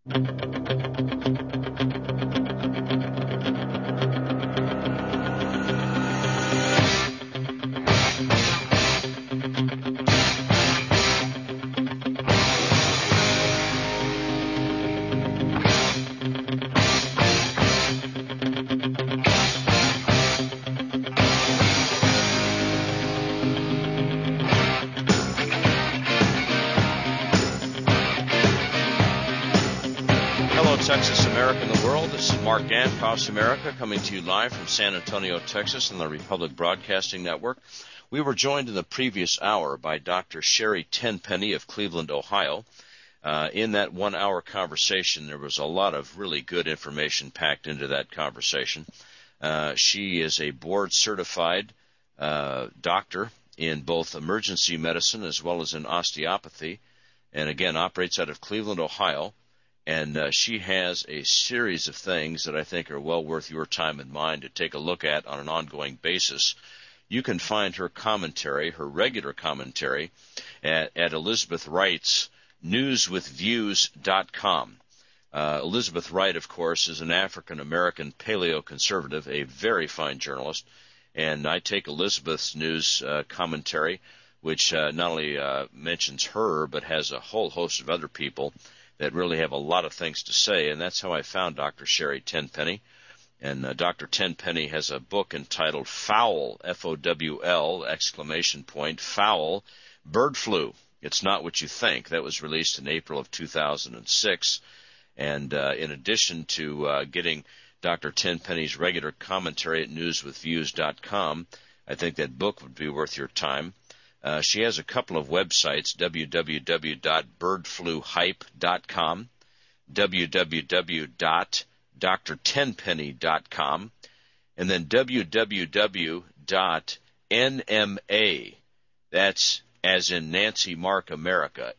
Texas, America, and the world. This is Mark Gant, Across America, coming to you live from San Antonio, Texas, on the Republic Broadcasting Network. We were joined in the previous hour by Dr. Sherry Tenpenny of Cleveland, Ohio. In that 1 hour conversation, there was a lot of really good information packed into that conversation. She is a board-certified doctor in both emergency medicine as well as in osteopathy, and again operates out of Cleveland, Ohio. And she has a series of things that I think are well worth your time and mine to take a look at on an ongoing basis. You can find her commentary, her regular commentary, at Elizabeth Wright's newswithviews.com. Elizabeth Wright, of course, is an African-American paleoconservative, a very fine journalist. And I take Elizabeth's news commentary, which not only mentions her, but has a whole host of other people that really have a lot of things to say, and that's how I found Dr. Sherry Tenpenny. And Dr. Tenpenny has a book entitled Fowl, F-O-W-L, exclamation point, Fowl, Bird Flu. It's Not What You Think. That was released in April of 2006. And in addition to getting Dr. Tenpenny's regular commentary at newswithviews.com, I think that book would be worth your time. She has a couple of websites, www.birdfluhype.com, www.drtenpenny.com, and then www.nma, that's as in Nancy Mark America,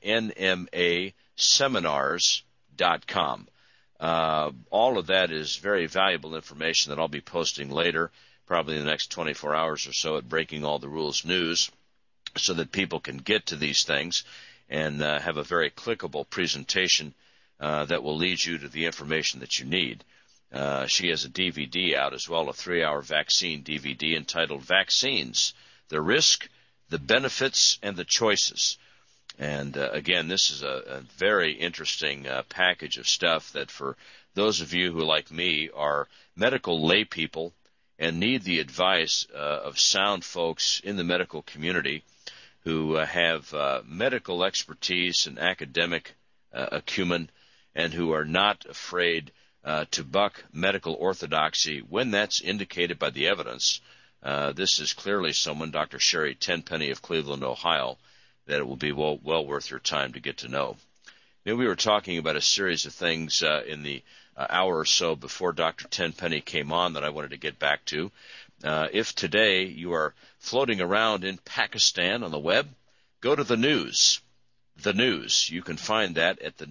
nmaseminars.com. All of that is very valuable information that I'll be posting later, probably in the next 24 hours or so at Breaking All the Rules News, so that people can get to these things and have a very clickable presentation that will lead you to the information that you need. She has a DVD out as well, a 3-hour vaccine DVD entitled Vaccines, the Risk, the Benefits, and the Choices. And again, this is a very interesting package of stuff that for those of you who, like me, are medical lay people and need the advice of sound folks in the medical community who have medical expertise and academic acumen and who are not afraid to buck medical orthodoxy when that's indicated by the evidence. This is clearly someone, Dr. Sherry Tenpenny of Cleveland, Ohio, that it will be well worth your time to get to know. You know, we were talking about a series of things in the hour or so before Dr. Tenpenny came on that I wanted to get back to. If today you are floating around in Pakistan on the web, go to the news. The news. You can find that at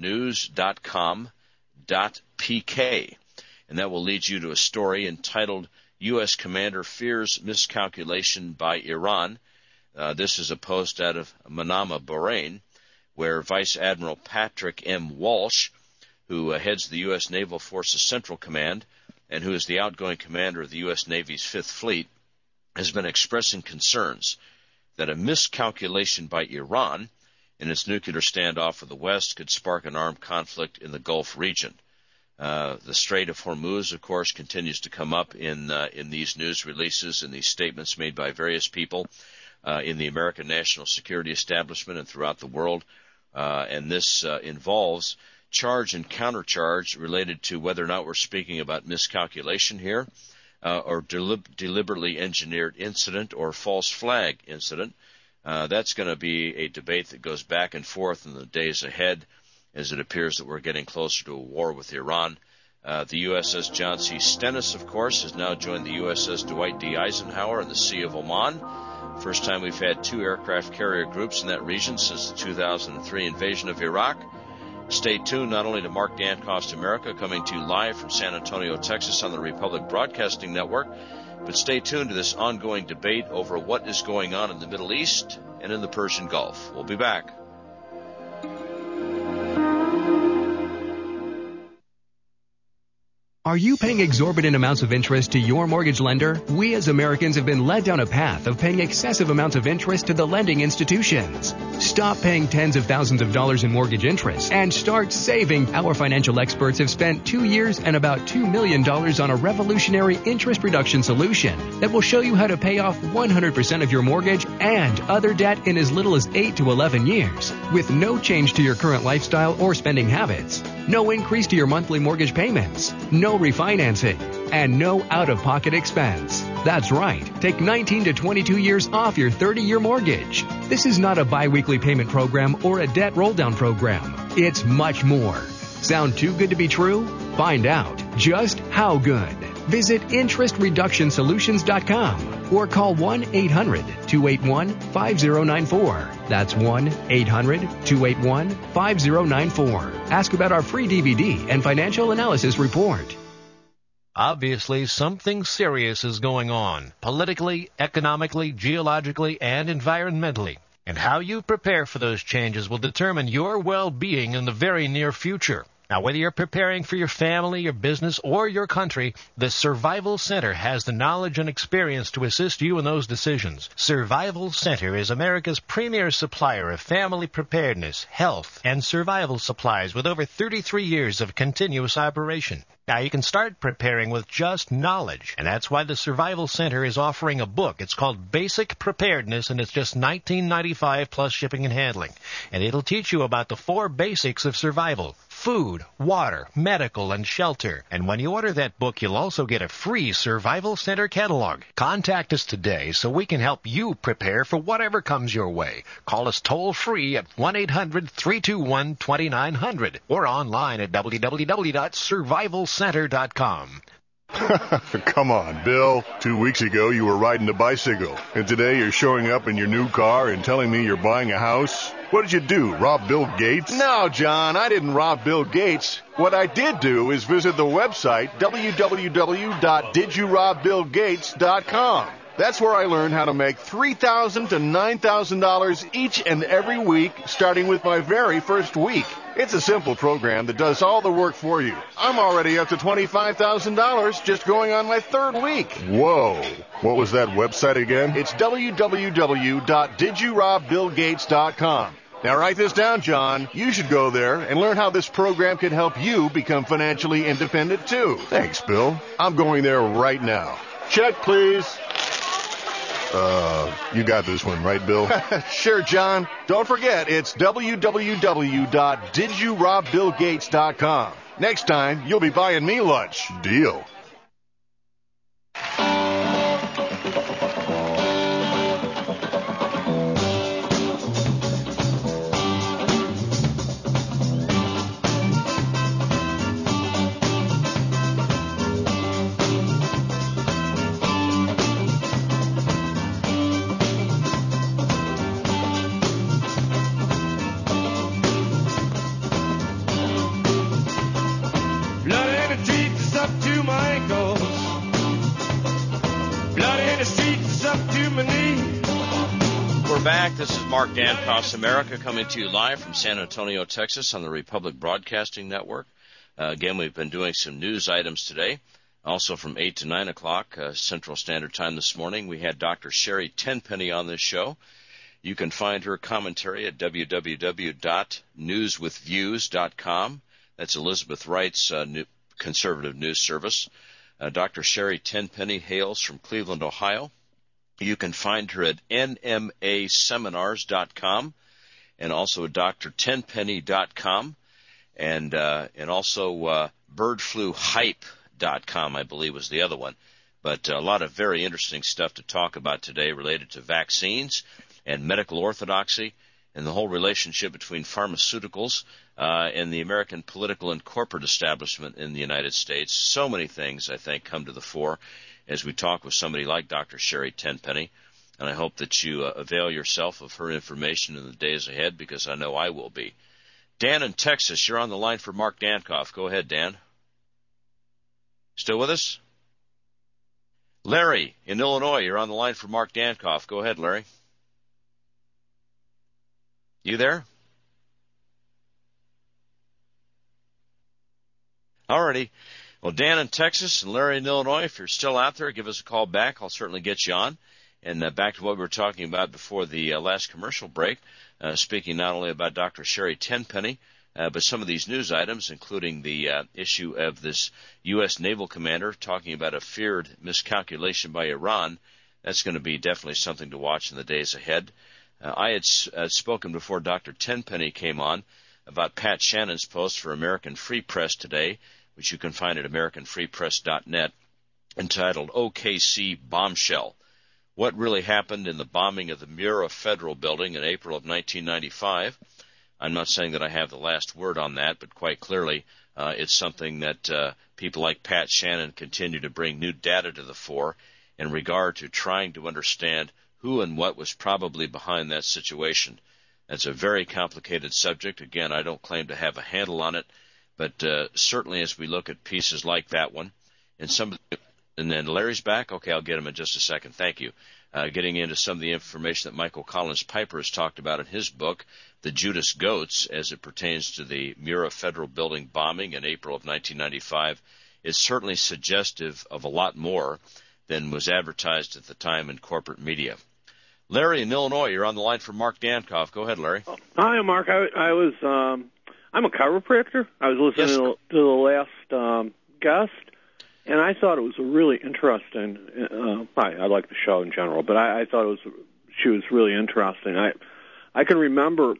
thenews.com.pk. And that will lead you to a story entitled U.S. Commander Fears Miscalculation by Iran. This is a post out of Manama, Bahrain, where Vice Admiral Patrick M. Walsh, who heads the U.S. Naval Forces Central Command and who is the outgoing commander of the U.S. Navy's Fifth Fleet, has been expressing concerns that a miscalculation by Iran in its nuclear standoff with the West could spark an armed conflict in the Gulf region. The Strait of Hormuz, of course, continues to come up in these news releases and these statements made by various people in the American national security establishment and throughout the world. And this involves charge and countercharge related to whether or not we're speaking about miscalculation here or deliberately engineered incident or false flag incident. That's going to be a debate that goes back and forth in the days ahead as it appears that we're getting closer to a war with Iran. The USS John C. Stennis, of course, has now joined the USS Dwight D. Eisenhower in the Sea of Oman. First time we've had 2 aircraft carrier groups in that region since the 2003 invasion of Iraq. Stay tuned not only to Mark Gant, Across America, coming to you live from San Antonio, Texas on the Republic Broadcasting Network, but stay tuned to this ongoing debate over what is going on in the Middle East and in the Persian Gulf. We'll be back. Are you paying exorbitant amounts of interest to your mortgage lender? We as Americans have been led down a path of paying excessive amounts of interest to the lending institutions. Stop paying tens of thousands of dollars in mortgage interest and start saving. Our financial experts have spent 2 years and about $2 million on a revolutionary interest reduction solution that will show you how to pay off 100% of your mortgage and other debt in as little as 8 to 11 years with no change to your current lifestyle or spending habits. No increase to your monthly mortgage payments. No refinancing. And no out-of-pocket expense. That's right. Take 19 to 22 years off your 30-year mortgage. This is not a bi-weekly payment program or a debt roll-down program. It's much more. Sound too good to be true? Find out just how good. Visit interestreductionsolutions.com or call 1-800-281-5094. That's 1-800-281-5094. Ask about our free DVD and financial analysis report. Obviously, something serious is going on, politically, economically, geologically, and environmentally. And how you prepare for those changes will determine your well-being in the very near future. Now, whether you're preparing for your family, your business, or your country, the Survival Center has the knowledge and experience to assist you in those decisions. Survival Center is America's premier supplier of family preparedness, health, and survival supplies with over 33 years of continuous operation. Now, you can start preparing with just knowledge, and that's why the Survival Center is offering a book. It's called Basic Preparedness, and it's just $19.95 plus shipping and handling. And it'll teach you about the 4 basics of survival: food, water, medical, and shelter. And when you order that book, you'll also get a free Survival Center catalog. Contact us today so we can help you prepare for whatever comes your way. Call us toll-free at 1-800-321-2900 or online at www.survivalcenter.com. Come on, Bill. 2 weeks ago, you were riding a bicycle, and today you're showing up in your new car and telling me you're buying a house? What did you do, rob Bill Gates? No, John, I didn't rob Bill Gates. What I did do is visit the website www.didyourobBillGates.com. That's where I learned how to make $3,000 to $9,000 each and every week, starting with my very first week. It's a simple program that does all the work for you. I'm already up to $25,000 just going on my 3rd week. Whoa. What was that website again? It's www.didyourobBillGates.com. Now write this down, John. You should go there and learn how this program can help you become financially independent, too. Thanks, Bill. I'm going there right now. Check, please. You got this one, right, Bill? Sure, John. Don't forget, it's www.didyourobBillGates.com. Next time, you'll be buying me lunch. Deal. This is Mark Dankoff's America, coming to you live from San Antonio, Texas on the Republic Broadcasting Network. Again, we've been doing some news items today. Also from 8 to 9 o'clock Central Standard Time this morning, we had Dr. Sherry Tenpenny on this show. You can find her commentary at www.newswithviews.com. That's Elizabeth Wright's conservative news service. Dr. Sherry Tenpenny hails from Cleveland, Ohio. You can find her at nmaseminars.com and also drtenpenny.com and also birdfluhype.com, I believe was the other one. But a lot of very interesting stuff to talk about today related to vaccines and medical orthodoxy and the whole relationship between pharmaceuticals and the American political and corporate establishment in the United States. So many things, I think, come to the fore as we talk with somebody like Dr. Sherry Tenpenny, and I hope that you avail yourself of her information in the days ahead, because I know I will be. Dan in Texas, you're on the line for Mark Dankoff. Go ahead, Dan. Still with us? Larry in Illinois, you're on the line for Mark Dankoff. Go ahead, Larry. You there? All righty. Well, Dan in Texas and Larry in Illinois, if you're still out there, give us a call back. I'll certainly get you on. And back to what we were talking about before the last commercial break, speaking not only about Dr. Sherry Tenpenny, but some of these news items, including the issue of this U.S. naval commander talking about a feared miscalculation by Iran. That's going to be definitely something to watch in the days ahead. I had spoken before Dr. Tenpenny came on about Pat Shannon's post for American Free Press today, which you can find at AmericanFreePress.net, entitled OKC Bombshell. What really happened in the bombing of the Murrah Federal Building in April of 1995? I'm not saying that I have the last word on that, but quite clearly it's something that people like Pat Shannon continue to bring new data to the fore in regard to trying to understand who and what was probably behind that situation. That's a very complicated subject. Again, I don't claim to have a handle on it, but certainly as we look at pieces like that one, and then Larry's back. Okay, I'll get him in just a second. Thank you. Getting into some of the information that Michael Collins Piper has talked about in his book, The Judas Goats, as it pertains to the Murrah Federal Building bombing in April of 1995, is certainly suggestive of a lot more than was advertised at the time in corporate media. Larry in Illinois, you're on the line for Mark Dankoff. Go ahead, Larry. Hi, Mark. I'm a chiropractor. I was listening to the last guest, and I thought it was a really interesting. I like the show in general, but I thought she was really interesting. I can remember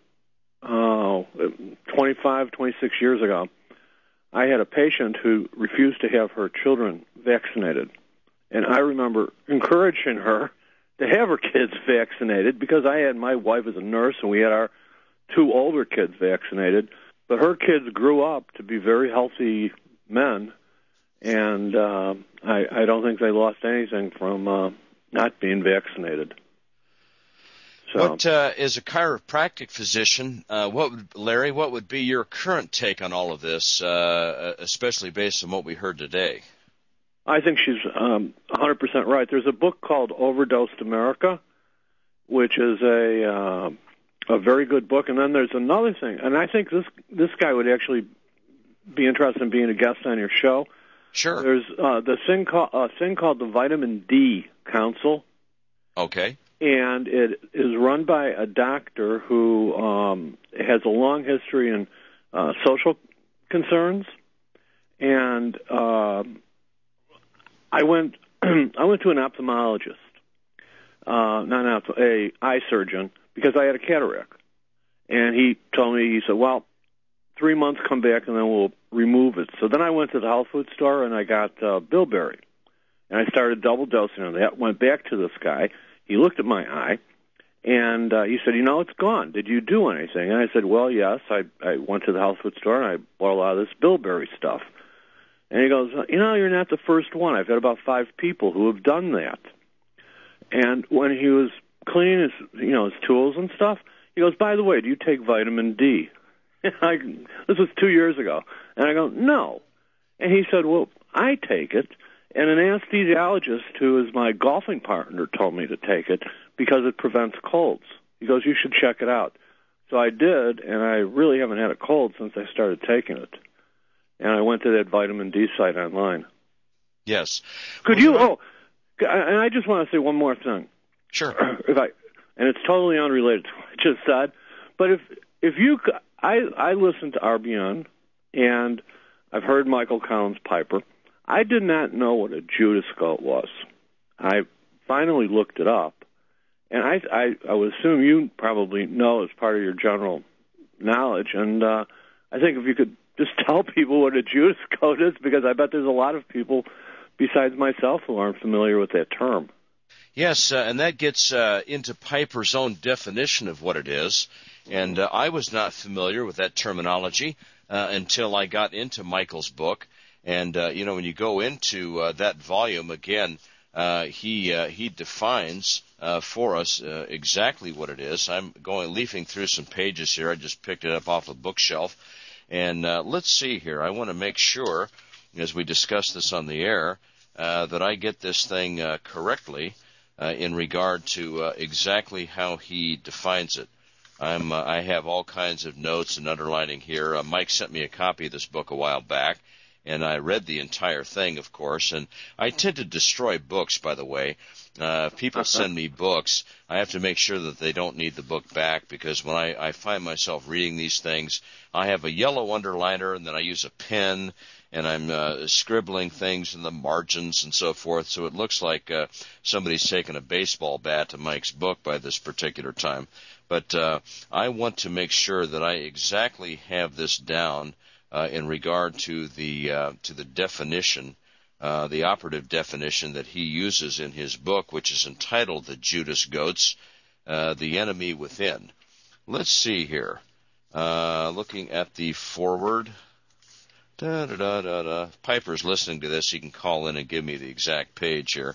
25, 26 years ago, I had a patient who refused to have her children vaccinated, and I remember encouraging her to have her kids vaccinated because my wife is a nurse, and we had our 2 older kids vaccinated, but her kids grew up to be very healthy men. And I don't think they lost anything from not being vaccinated. So, as a chiropractic physician, Larry, what would be your current take on all of this, especially based on what we heard today? I think she's 100% right. There's a book called Overdosed America, which is a very good book. And then there's another thing, and I think this guy would actually be interested in being a guest on your show. Sure. There's the thing called the Vitamin D Council. Okay. And it is run by a doctor who has a long history in social concerns. And I went to an ophthalmologist, a eye surgeon, because I had a cataract. And he told me, he said, well, 3 months, come back, and then we'll remove it. So then I went to the health food store, and I got bilberry. And I started double dosing on that, went back to this guy. He looked at my eye, and he said, it's gone. Did you do anything? And I said, well, yes. I went to the health food store, and I bought a lot of this bilberry stuff. And he goes, you're not the first one. I've had about 5 people who have done that. And when he was cleaning his tools and stuff, he goes, by the way, do you take vitamin D? This was 2 years ago. And I go, no. And he said, well, I take it. And an anesthesiologist who is my golfing partner told me to take it because it prevents colds. He goes, you should check it out. So I did, and I really haven't had a cold since I started taking it. And I went to that vitamin D site online. Yes. Could you, and I just want to say one more thing. Sure. And it's totally unrelated to what I just said, but if you, I listened to RBN, and I've heard Michael Collins Piper. I did not know what a Judas goat was. I finally looked it up, and I would assume you probably know as part of your general knowledge, and I think if you could just tell people what a Judas goat is, because I bet there's a lot of people besides myself who aren't familiar with that term. Yes, and that gets into Piper's own definition of what it is, and I was not familiar with that terminology until I got into Michael's book. And, when you go into that volume, again, he defines for us exactly what it is. I'm leafing through some pages here. I just picked it up off a bookshelf. And let's see here. I want to make sure, as we discuss this on the air, that I get this thing correctly in regard to exactly how he defines it. I have all kinds of notes and underlining here. Mike sent me a copy of this book a while back. and I read the entire thing, of course. And I tend to destroy books, by the way. If people send me books, I have to make sure that they don't need the book back, because when I find myself reading these things, I have a yellow underliner, and then I use a pen, and I'm scribbling things in the margins and so forth, so it looks like somebody's taken a baseball bat to Mike's book by this particular time. But I want to make sure that I exactly have this down in regard to the definition, the operative definition that he uses in his book, which is entitled The Judas Goats, The Enemy Within. Let's see here. Looking at the foreword. Piper's listening to this. He can call in and give me the exact page here.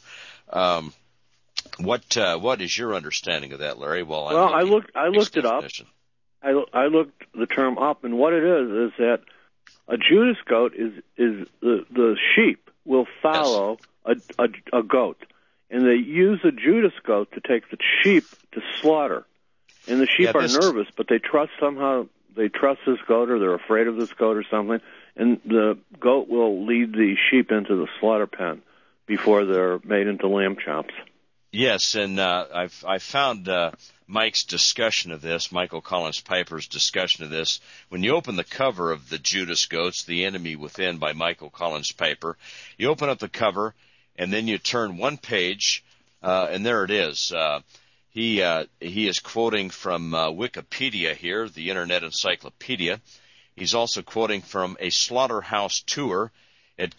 What is your understanding of that, Larry? I looked it up. I looked the term up, and what it is that a Judas goat is the sheep will follow a goat, and they use a Judas goat to take the sheep to slaughter. And the sheep are nervous, but they trust this goat, or they're afraid of this goat or something, and the goat will lead the sheep into the slaughter pen before they're made into lamb chops. Yes, and I found Mike's discussion of this, Michael Collins Piper's discussion of this. When you open the cover of The Judas Goats, The Enemy Within by Michael Collins Piper, you open up the cover, and then you turn one page, and there it is. He is quoting from Wikipedia here, the Internet Encyclopedia. He's also quoting from a slaughterhouse tour at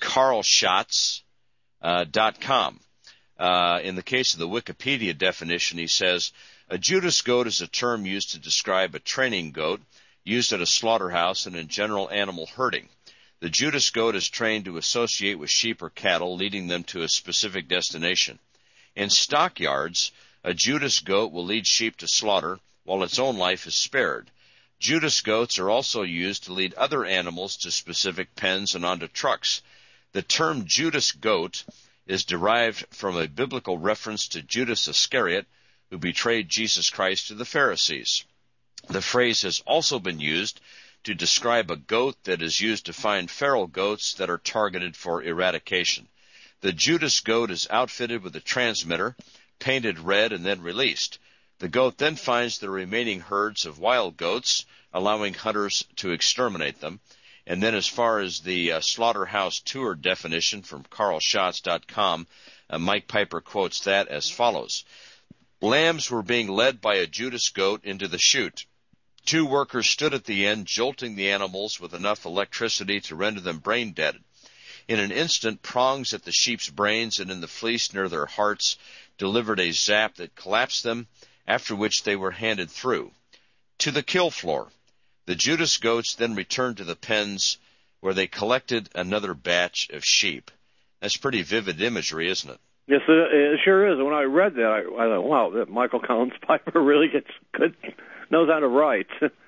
carlschatz.com. In the case of the Wikipedia definition, he says, a Judas goat is a term used to describe a training goat used at a slaughterhouse and in general animal herding. The Judas goat is trained to associate with sheep or cattle, leading them to a specific destination. In stockyards, a Judas goat will lead sheep to slaughter while its own life is spared. Judas goats are also used to lead other animals to specific pens and onto trucks. The term Judas goat is derived from a biblical reference to Judas Iscariot, who betrayed Jesus Christ to the Pharisees. The phrase has also been used to describe a goat that is used to find feral goats that are targeted for eradication. The Judas goat is outfitted with a transmitter, painted red, and then released. The goat then finds the remaining herds of wild goats, allowing hunters to exterminate them. And then as far as the slaughterhouse tour definition from carlschatz.com, Mike Piper quotes that as follows. Lambs were being led by a Judas goat into the chute. 2 workers stood at the end, jolting the animals with enough electricity to render them brain dead. In an instant, prongs at the sheep's brains and in the fleece near their hearts delivered a zap that collapsed them, after which they were handed through. To the kill floor. The Judas goats then returned to the pens, where they collected another batch of sheep. That's pretty vivid imagery, isn't it? Yes, it sure is. When I read that, I thought, wow, that Michael Collins Piper really knows how to write.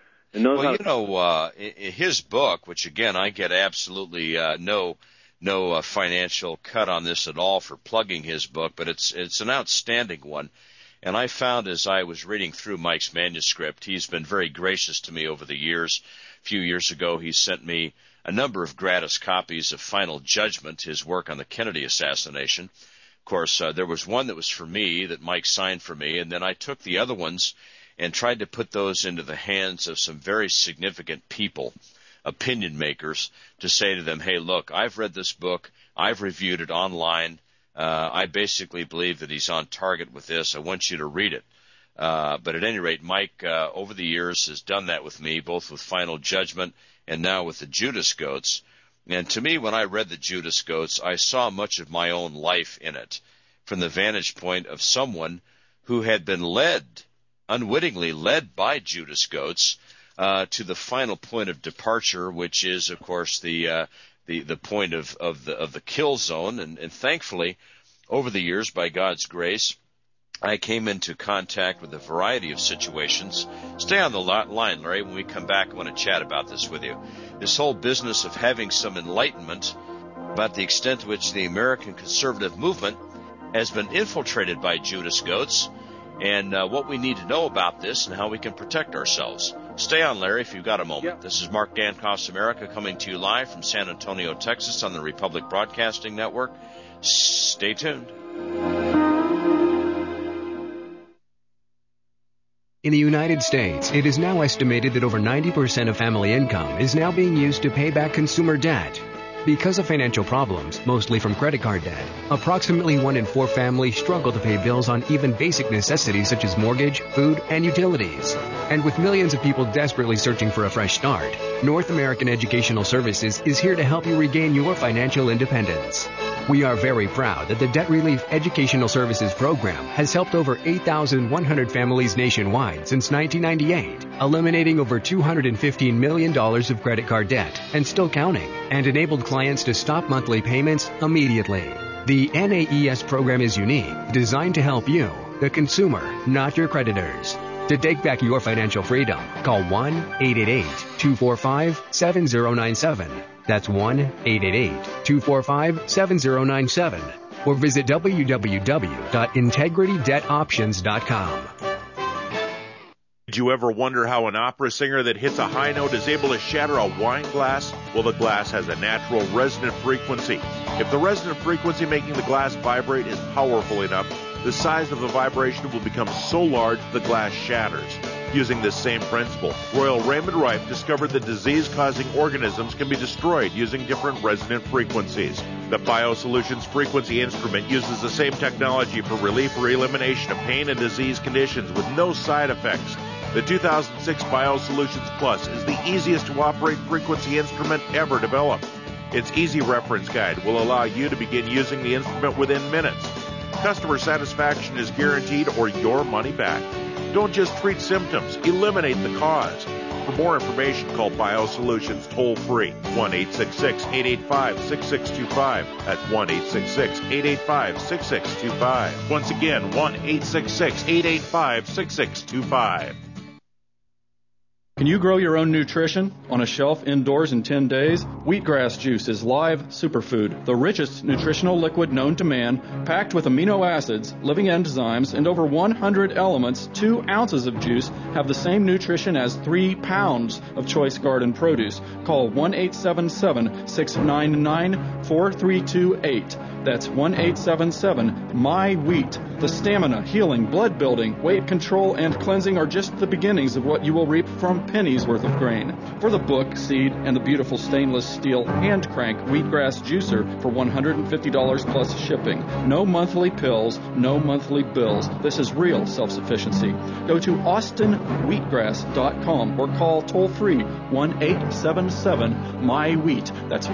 His book, which again I get absolutely no financial cut on this at all for plugging his book, but it's an outstanding one. And I found as I was reading through Mike's manuscript, he's been very gracious to me over the years. A few years ago, he sent me a number of gratis copies of Final Judgment, his work on the Kennedy assassination. Of course, there was one that was for me that Mike signed for me, and then I took the other ones and tried to put those into the hands of some very significant people, opinion makers, to say to them, hey, look, I've read this book, I've reviewed it online, I basically believe that he's on target with this. I want you to read it. But at any rate, Mike, over the years, has done that with me, both with Final Judgment and now with the Judas Goats. And to me, when I read the Judas Goats, I saw much of my own life in it, from the vantage point of someone who had been unwittingly led by Judas Goats, to the final point of departure, which is, of course, the point of the kill zone. And thankfully, over the years, by God's grace, I came into contact with a variety of situations. Stay on the line, Larry. When we come back, I want to chat about this with you. This whole business of having some enlightenment about the extent to which the American conservative movement has been infiltrated by Judas Goats, and what we need to know about this and how we can protect ourselves. Stay on, Larry, if you've got a moment. Yeah. This is Mark Dankoff's America coming to you live from San Antonio, Texas on the Republic Broadcasting Network. Stay tuned. In the United States, it is now estimated that over 90% of family income is now being used to pay back consumer debt. Because of financial problems, mostly from credit card debt, approximately 1 in 4 families struggle to pay bills on even basic necessities such as mortgage, food, and utilities. And with millions of people desperately searching for a fresh start, North American Educational Services is here to help you regain your financial independence. We are very proud that the Debt Relief Educational Services Program has helped over 8,100 families nationwide since 1998, eliminating over $215 million of credit card debt and still counting, and enabled clients to stop monthly payments immediately. The NAES program is unique, designed to help you, the consumer, not your creditors. To take back your financial freedom, call 1-888-245-7097. That's 1-888-245-7097. Or visit www.integritydebtoptions.com. Did you ever wonder how an opera singer that hits a high note is able to shatter a wine glass? Well, the glass has a natural resonant frequency. If the resonant frequency making the glass vibrate is powerful enough, the size of the vibration will become so large the glass shatters. Using this same principle, Royal Raymond Rife discovered that disease-causing organisms can be destroyed using different resonant frequencies. The BioSolutions frequency instrument uses the same technology for relief or elimination of pain and disease conditions with no side effects. The 2006 BioSolutions Plus is the easiest to operate frequency instrument ever developed. Its easy reference guide will allow you to begin using the instrument within minutes. Customer satisfaction is guaranteed or your money back. Don't just treat symptoms, eliminate the cause. For more information, call BioSolutions toll-free, 1-866-885-6625. That's 1-866-885-6625. Once again, 1-866-885-6625. Can you grow your own nutrition on a shelf indoors in 10 days? Wheatgrass juice is live superfood, the richest nutritional liquid known to man, packed with amino acids, living enzymes, and over 100 elements. 2 ounces of juice have the same nutrition as 3 pounds of choice garden produce. Call 1-877-699-4328. That's 1-877-MY-WHEAT. The stamina, healing, blood building, weight control, and cleansing are just the beginnings of what you will reap from pennies worth of grain. For the book, seed, and the beautiful stainless steel hand crank wheatgrass juicer for $150 plus shipping. No monthly pills, no monthly bills. This is real self-sufficiency. Go to austinwheatgrass.com or call toll-free 1-877-MY-WHEAT. That's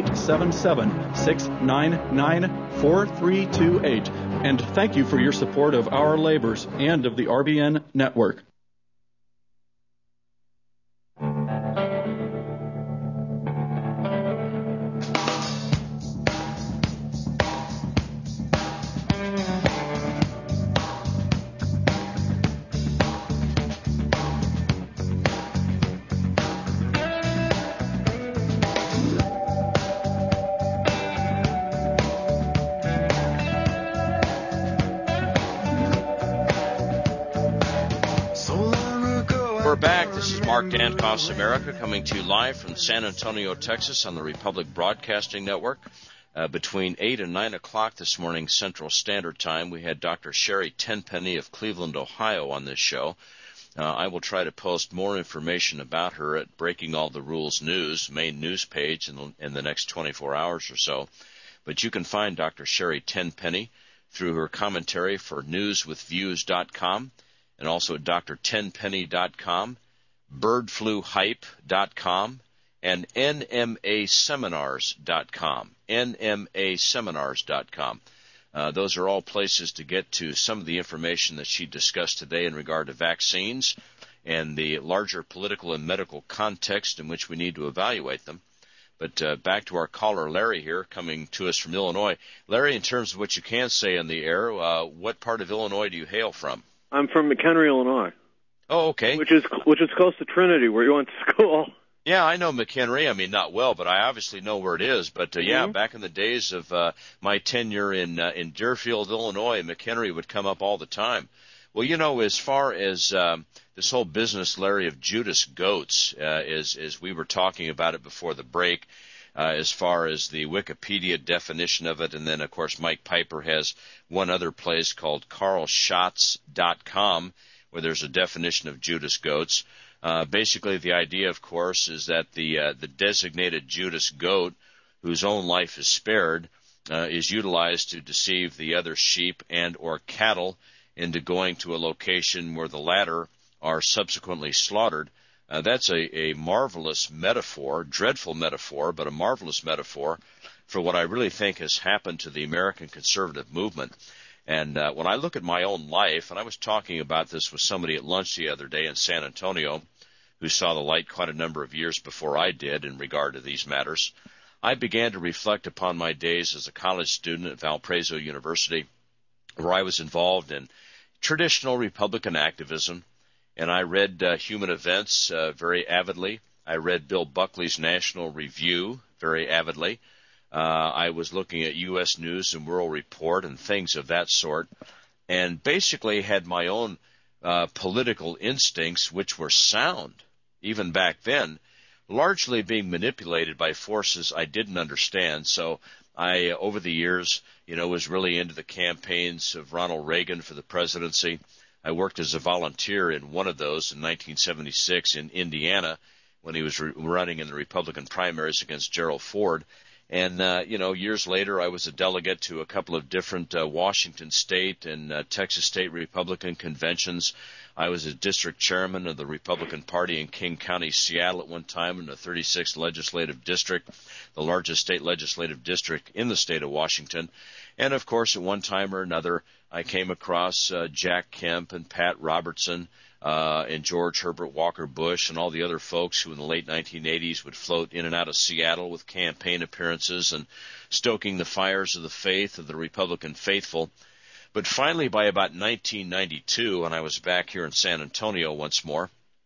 1-877-699-4328. And thank you for your support of our labors and of the RBN Network. Mark Dankoff's America coming to you live from San Antonio, Texas on the Republic Broadcasting Network. Between 8 and 9 o'clock this morning Central Standard Time, we had Dr. Sherry Tenpenny of Cleveland, Ohio on this show. I will try to post more information about her at Breaking All the Rules News, main news page in the next 24 hours or so. But you can find Dr. Sherry Tenpenny through her commentary for newswithviews.com and also at drtenpenny.com. birdfluhype.com, and nmaseminars.com, nmaseminars.com. Those are all places to get to some of the information that she discussed today in regard to vaccines and the larger political and medical context in which we need to evaluate them. But back to our caller, Larry, here, coming to us from Illinois. Larry, in terms of what you can say on the air, what part of Illinois do you hail from? I'm from McHenry, Illinois. Oh, okay. Which is close to Trinity, where you went to school. Yeah, I know McHenry. I mean, not well, but I obviously know where it is. But yeah, back in the days of my tenure in Deerfield, Illinois, McHenry would come up all the time. Well, as far as this whole business, Larry, of Judas goats, as we were talking about it before the break, as far as the Wikipedia definition of it, and then, of course, Mike Piper has one other place called carlschatz.com, where there's a definition of Judas goats. Basically, the idea, of course, is that the designated Judas goat, whose own life is spared, is utilized to deceive the other sheep and or cattle into going to a location where the latter are subsequently slaughtered. That's a marvelous metaphor, dreadful metaphor, but a marvelous metaphor for what I really think has happened to the American conservative movement. And when I look at my own life, and I was talking about this with somebody at lunch the other day in San Antonio, who saw the light quite a number of years before I did in regard to these matters, I began to reflect upon my days as a college student at Valparaiso University, where I was involved in traditional Republican activism, and I read Human Events very avidly. I read Bill Buckley's National Review very avidly. I was looking at U.S. News and World Report and things of that sort, and basically had my own political instincts, which were sound, even back then, largely being manipulated by forces I didn't understand. So I, over the years, was really into the campaigns of Ronald Reagan for the presidency. I worked as a volunteer in one of those in 1976 in Indiana when he was running in the Republican primaries against Gerald Ford. And, years later, I was a delegate to a couple of different Washington State and Texas State Republican conventions. I was a district chairman of the Republican Party in King County, Seattle at one time in the 36th Legislative District, the largest state legislative district in the state of Washington. And, of course, at one time or another, I came across Jack Kemp and Pat Robertson and George Herbert Walker Bush and all the other folks who in the late 1980s would float in and out of Seattle with campaign appearances and stoking the fires of the faith of the Republican faithful. But finally, by about 1992, when I was back here in San Antonio once more,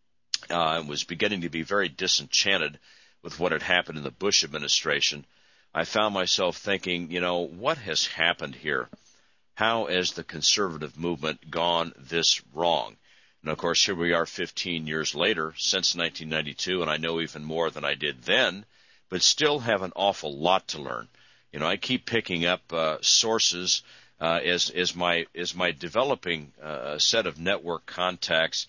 I was beginning to be very disenchanted with what had happened in the Bush administration. I found myself thinking, what has happened here? How has the conservative movement gone this wrong? And, of course, here we are 15 years later, since 1992, and I know even more than I did then, but still have an awful lot to learn. I keep picking up sources as my developing set of network contacts,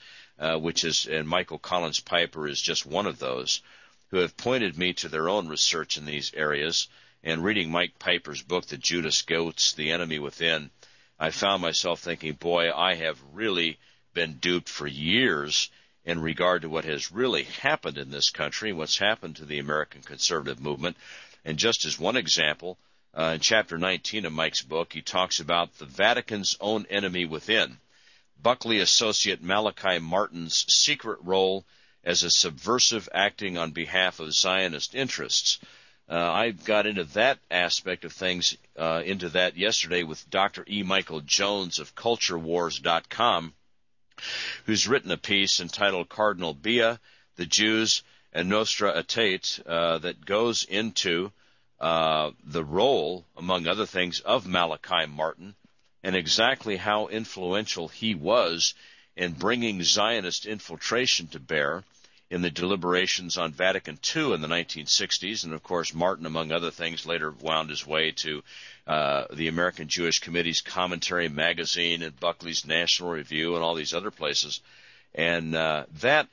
and Michael Collins Piper is just one of those, who have pointed me to their own research in these areas. And reading Mike Piper's book, The Judas Goats, The Enemy Within, I found myself thinking, boy, I have really been duped for years in regard to what has really happened in this country, what's happened to the American conservative movement. And just as one example, in Chapter 19 of Mike's book, he talks about the Vatican's own enemy within, Buckley associate Malachi Martin's secret role as a subversive acting on behalf of Zionist interests. I got into that aspect of things, into that yesterday with Dr. E. Michael Jones of CultureWars.com, who's written a piece entitled Cardinal Bia, the Jews, and Nostra Aetate that goes into the role, among other things, of Malachi Martin and exactly how influential he was in bringing Zionist infiltration to bear in the deliberations on Vatican II in the 1960s. And, of course, Martin, among other things, later wound his way to the American Jewish Committee's Commentary magazine and Buckley's National Review and all these other places. And that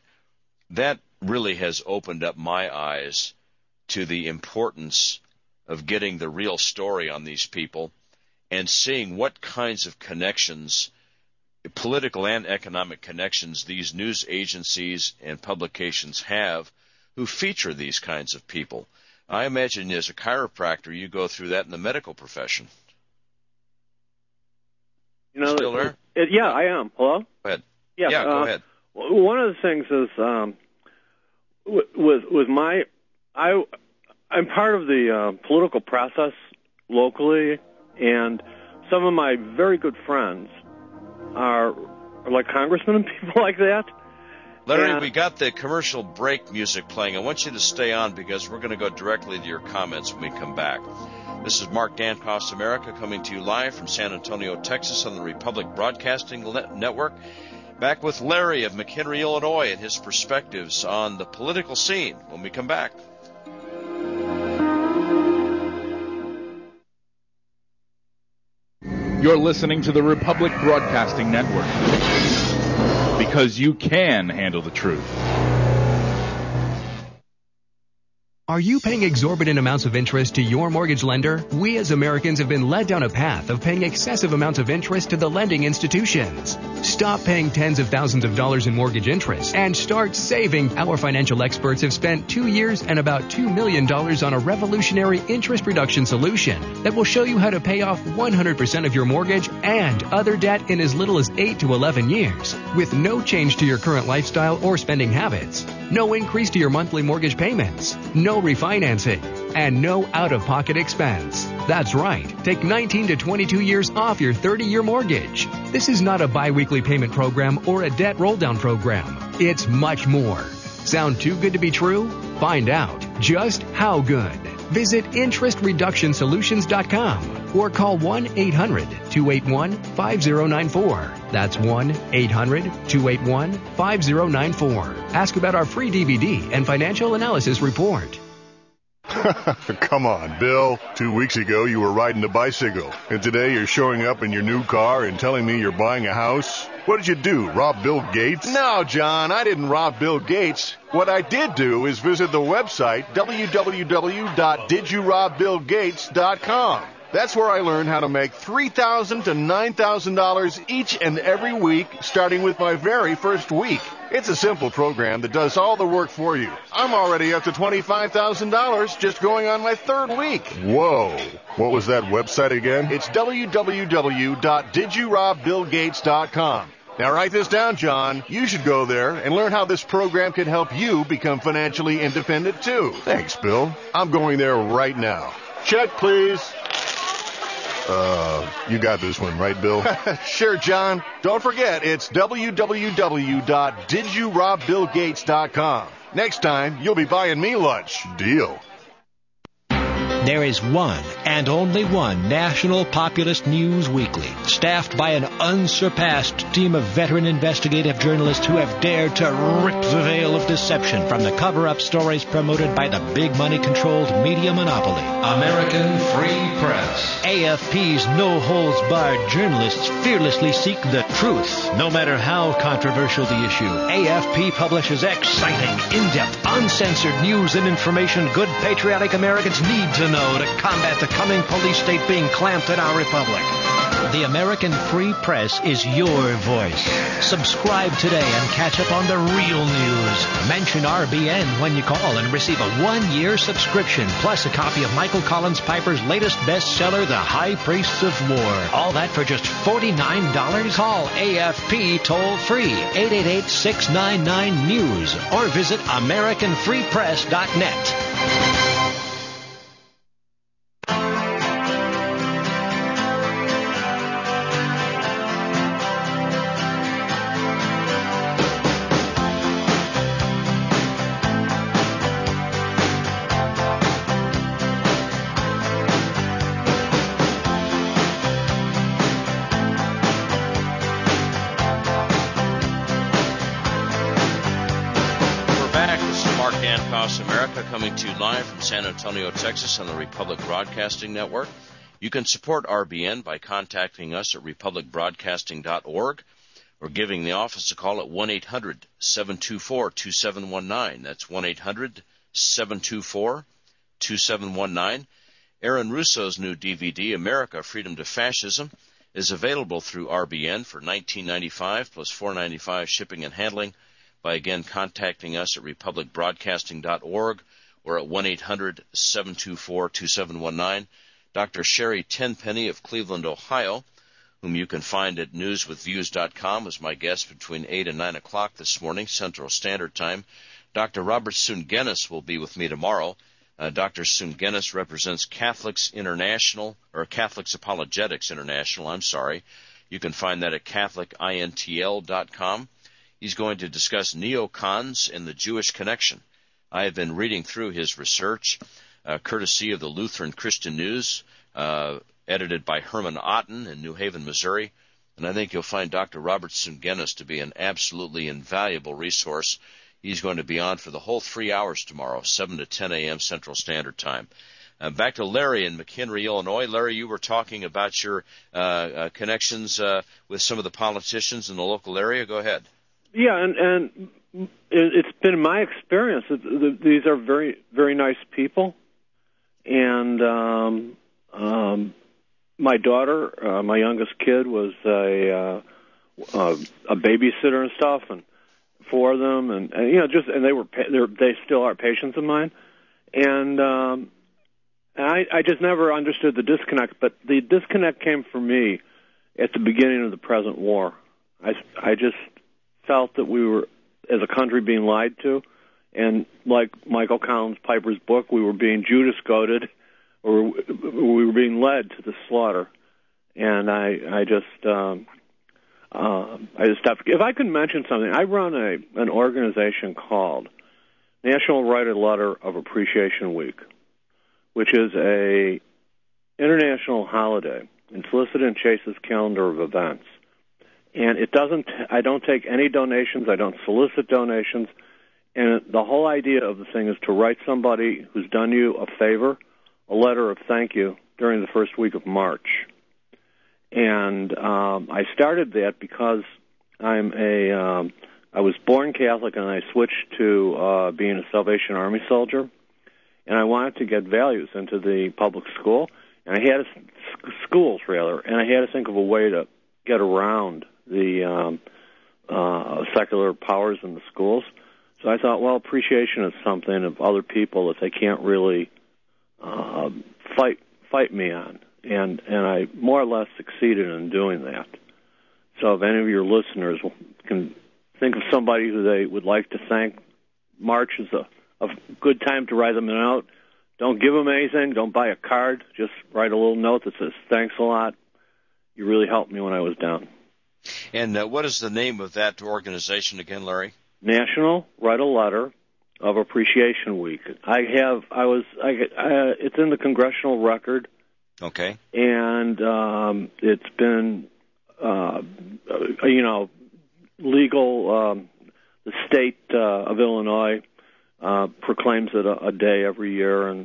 really has opened up my eyes to the importance of getting the real story on these people and seeing what kinds of connections, political and economic connections, these news agencies and publications have who feature these kinds of people. I imagine as a chiropractor, you go through that in the medical profession. Still there? Yeah, I am. Hello? Go ahead. Yeah, go ahead. One of the things is I'm part of the political process locally, and some of my very good friends are like congressmen and people like that. Larry, we got the commercial break music playing. I want you to stay on because we're going to go directly to your comments when we come back. This is Mark Dankoff's America coming to you live from San Antonio, Texas on the Republic Broadcasting Network. Back with Larry of McHenry, Illinois, and his perspectives on the political scene when we come back. You're listening to the Republic Broadcasting Network because you can handle the truth. Are you paying exorbitant amounts of interest to your mortgage lender? We as Americans have been led down a path of paying excessive amounts of interest to the lending institutions. Stop paying tens of thousands of dollars in mortgage interest and start saving. Our financial experts have spent 2 years and about $2 million on a revolutionary interest reduction solution that will show you how to pay off 100% of your mortgage and other debt in as little as 8 to 11 years with no change to your current lifestyle or spending habits. No increase to your monthly mortgage payments. No refinancing. And no out-of-pocket expense. That's right. Take 19 to 22 years off your 30-year mortgage. This is not a bi-weekly payment program or a debt roll-down program. It's much more. Sound too good to be true? Find out just how good. Visit interestreductionsolutions.com or call 1-800-281-5094. That's 1-800-281-5094. Ask about our free DVD and financial analysis report. Come on, Bill. 2 weeks ago, you were riding a bicycle, and today you're showing up in your new car and telling me you're buying a house? What did you do, rob Bill Gates? No, John, I didn't rob Bill Gates. What I did do is visit the website www.didyourobBillGates.com. That's where I learned how to make $3,000 to $9,000 each and every week, starting with my very first week. It's a simple program that does all the work for you. I'm already up to $25,000 just going on my third week. Whoa. What was that website again? It's www.didyourobBillGates.com. Now write this down, John. You should go there and learn how this program can help you become financially independent, too. Thanks, Bill. I'm going there right now. Check, please. You got this one, right, Bill? Sure, John. Don't forget, it's www.didyourobBillGates.com. Next time, you'll be buying me lunch. Deal. There is one and only one national populist news weekly, staffed by an unsurpassed team of veteran investigative journalists who have dared to rip the veil of deception from the cover-up stories promoted by the big money-controlled media monopoly. American Free Press. AFP's no-holds-barred journalists fearlessly seek the truth, no matter how controversial the issue. AFP publishes exciting, in-depth, uncensored news and information good patriotic Americans need to know to combat the coming police state being clamped in our republic. The American Free Press is your voice. Subscribe today and catch up on the real news. Mention RBN when you call and receive a 1-year subscription, plus a copy of Michael Collins Piper's latest bestseller, The High Priests of War. All that for just $49? Call AFP toll-free, 888-699-NEWS, or visit AmericanFreePress.net. Coming to you live from San Antonio, Texas on the Republic Broadcasting Network. You can support RBN by contacting us at republicbroadcasting.org or giving the office a call at 1-800-724-2719. That's 1-800-724-2719. Aaron Russo's new DVD, America, Freedom to Fascism, is available through RBN for $19.95 plus $4.95 shipping and handling by, again, contacting us at republicbroadcasting.org or at 1-800-724-2719. Dr. Sherry Tenpenny of Cleveland, Ohio, whom you can find at newswithviews.com, was my guest between 8 and 9 o'clock this morning, Central Standard Time. Dr. Robert Sungenis will be with me tomorrow. Dr. Sungenis represents Catholics International, or Catholics Apologetics International, I'm sorry. You can find that at CatholicIntl.com. He's going to discuss neocons and the Jewish connection. I have been reading through his research. courtesy of the Lutheran Christian News, edited by Herman Otten in New Haven, Missouri. And I think you'll find Dr. Robert Sungenis to be an absolutely invaluable resource. He's going to be on for the whole 3 hours tomorrow, 7 to 10 a.m. Central Standard Time. Back to Larry in McHenry, Illinois. Larry, you were talking about your connections with some of the politicians in the local area. Go ahead. Yeah, and it's been my experience that these are very, very nice people. And my daughter, my youngest kid, was a babysitter and stuff, and for them, and they still are patients of mine, and I just never understood the disconnect. But the disconnect came for me at the beginning of the present war. I just felt that we were, as a country, being lied to, and like Michael Collins Piper's book, we were being Judas-goaded, or we were being led to the slaughter. And I just stopped. If I could mention something, I run an organization called National Write a Letter of Appreciation Week, which is a international holiday in Felicity and Chase's calendar of events. And I don't take any donations. I don't solicit donations. And the whole idea of the thing is to write somebody who's done you a favor a letter of thank you during the first week of March. And I started that because I was born Catholic, and I switched to being a Salvation Army soldier, and I wanted to get values into the public school, and I had schools rather, and I had to think of a way to get around the secular powers in the schools. So I thought, well, appreciation is something of other people that they can't really fight me on. And I more or less succeeded in doing that. So if any of your listeners can think of somebody who they would like to thank, March is a good time to write them a note. Don't give them anything. Don't buy a card. Just write a little note that says, thanks a lot. You really helped me when I was down. And what is the name of that organization again, Larry? National Write a Letter of Appreciation Week. It's in the Congressional Record. Okay. And it's been, legal. The state of Illinois proclaims it a day every year, and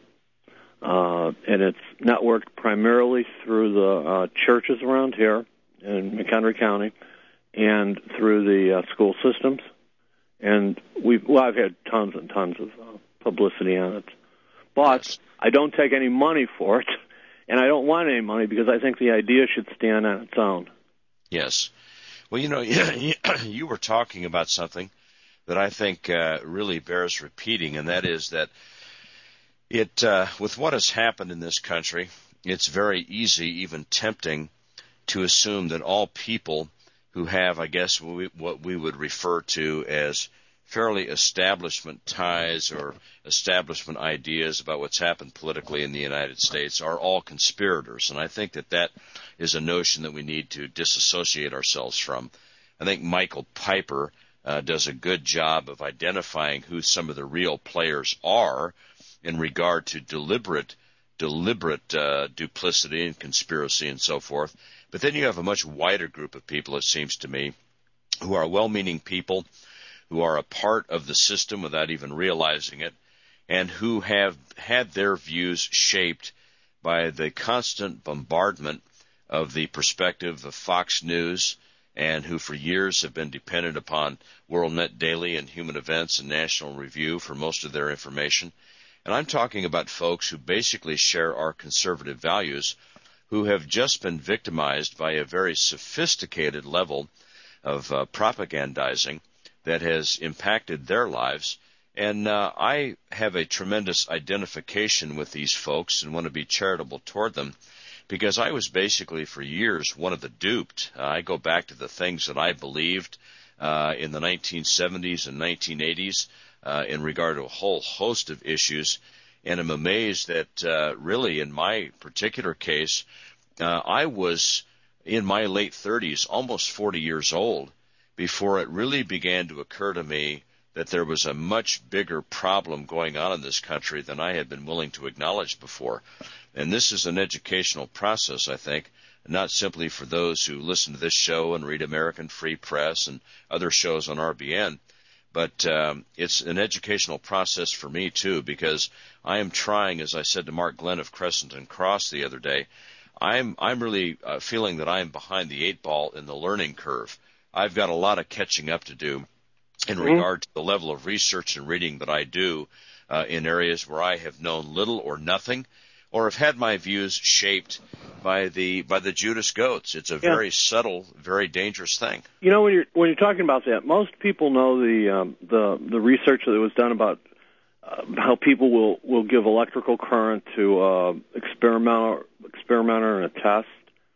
it's networked primarily through the churches around here in McHenry County and through the school systems. And I've had tons and tons of publicity on it. But yes. I don't take any money for it. And I don't want any money because I think the idea should stand on its own. Yes. Well, you were talking about something that I think really bears repeating, and that is that with what has happened in this country, it's very easy, even tempting, to assume that all people who have, I guess, what we would refer to as fairly establishment ties or establishment ideas about what's happened politically in the United States are all conspirators. And I think that is a notion that we need to disassociate ourselves from. I think Michael Piper does a good job of identifying who some of the real players are in regard to deliberate duplicity and conspiracy and so forth. But then you have a much wider group of people, it seems to me, who are well-meaning people, who are a part of the system without even realizing it, and who have had their views shaped by the constant bombardment of the perspective of Fox News, and who for years have been dependent upon WorldNet Daily and Human Events and National Review for most of their information. And I'm talking about folks who basically share our conservative values, who have just been victimized by a very sophisticated level of propagandizing that has impacted their lives. And I have a tremendous identification with these folks and want to be charitable toward them, because I was basically for years one of the duped. I go back to the things that I believed in the 1970s and 1980s in regard to a whole host of issues, and I'm amazed that really in my particular case, I was in my late 30s, almost 40 years old, before it really began to occur to me that there was a much bigger problem going on in this country than I had been willing to acknowledge before. And this is an educational process, I think, not simply for those who listen to this show and read American Free Press and other shows on RBN, but it's an educational process for me, too, because I am trying, as I said to Mark Glenn of Crescent and Cross the other day, I'm really feeling that I am behind the 8 ball in the learning curve. I've got a lot of catching up to do in regard to the level of research and reading that I do in areas where I have known little or nothing, or have had my views shaped by the Judas goats. It's a very subtle, very dangerous thing. You know, when you're talking about that, most people know the research that was done about how people will give electrical current to experimenter in a test.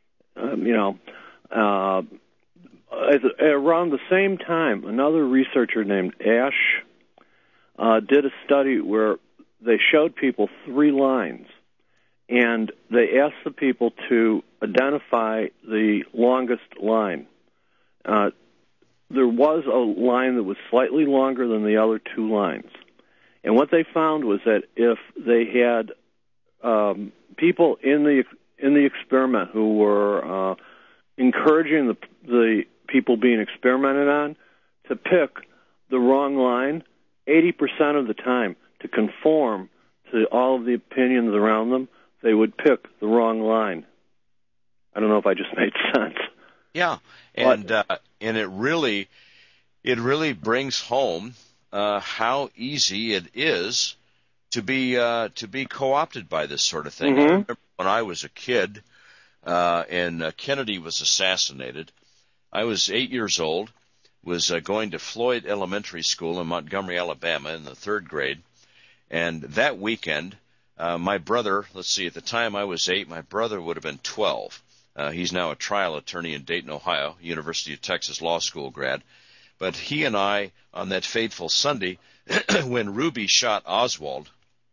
Around the same time, another researcher named Ash did a study where they showed people 3 lines, and they asked the people to identify the longest line. There was a line that was slightly longer than the other 2 lines. And what they found was that if they had people in the experiment who were encouraging the people being experimented on to pick the wrong line 80% of the time, to conform to all of the opinions around them, they would pick the wrong line. I don't know if I just made sense. Yeah, and it really brings home how easy it is to be co-opted by this sort of thing. Mm-hmm. I remember when I was a kid and Kennedy was assassinated. I was 8 years old, was going to Floyd Elementary School in Montgomery, Alabama, in the 3rd grade, and that weekend, my brother, let's see, at the time I was 8, my brother would have been 12. He's now a trial attorney in Dayton, Ohio, University of Texas Law School grad. But he and I, on that fateful Sunday, when Ruby shot Oswald,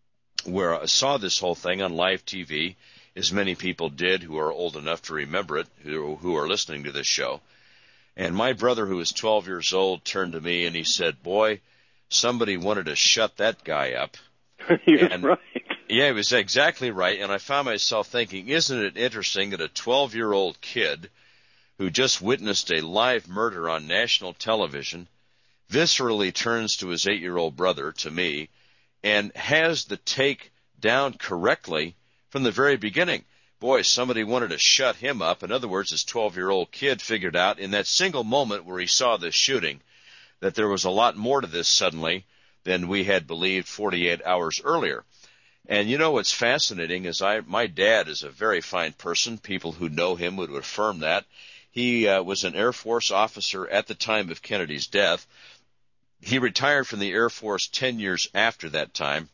where I saw this whole thing on live TV, as many people did who are old enough to remember it, who are listening to this show. And my brother, who was 12 years old, turned to me and he said, "Boy, somebody wanted to shut that guy up." He was right. Yeah, he was exactly right. And I found myself thinking, isn't it interesting that a 12-year-old kid who just witnessed a live murder on national television viscerally turns to his 8-year-old brother, to me, and has the take down correctly from the very beginning. Boy, somebody wanted to shut him up. In other words, this 12-year-old kid figured out in that single moment where he saw this shooting that there was a lot more to this suddenly than we had believed 48 hours earlier. And you know what's fascinating is my dad is a very fine person. People who know him would affirm that. He was an Air Force officer at the time of Kennedy's death. He retired from the Air Force 10 years after that time,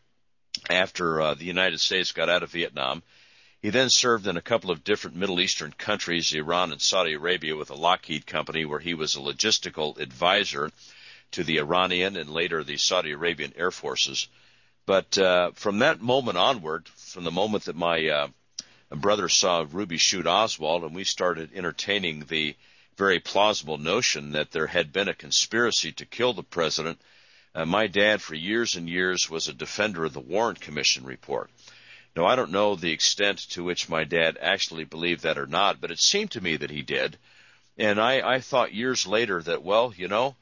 after the United States got out of Vietnam. He then served in a couple of different Middle Eastern countries, Iran and Saudi Arabia, with a Lockheed Company, where he was a logistical advisor to the Iranian and later the Saudi Arabian Air Forces. But from that moment onward, from the moment that my brother saw Ruby shoot Oswald, and we started entertaining the very plausible notion that there had been a conspiracy to kill the president, my dad for years and years was a defender of the Warren Commission report. Now, I don't know the extent to which my dad actually believed that or not, but it seemed to me that he did. And I thought years later that, well, you know,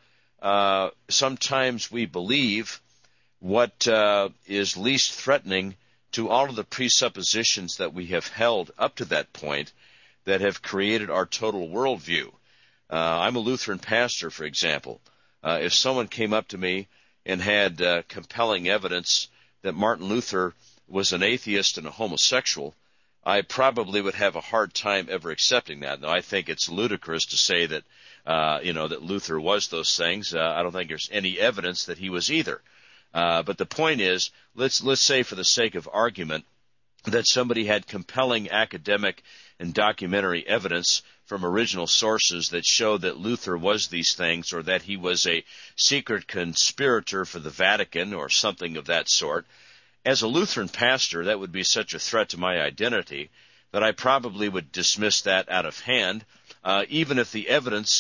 sometimes we believe what is least threatening to all of the presuppositions that we have held up to that point that have created our total worldview. I'm a Lutheran pastor, for example. If someone came up to me and had compelling evidence that Martin Luther was an atheist and a homosexual, I probably would have a hard time ever accepting that. Now, I think it's ludicrous to say that, that Luther was those things. I don't think there's any evidence that he was either. But the point is, let's say for the sake of argument that somebody had compelling academic and documentary evidence from original sources that showed that Luther was these things, or that he was a secret conspirator for the Vatican or something of that sort. As a Lutheran pastor, that would be such a threat to my identity that I probably would dismiss that out of hand, even if the evidence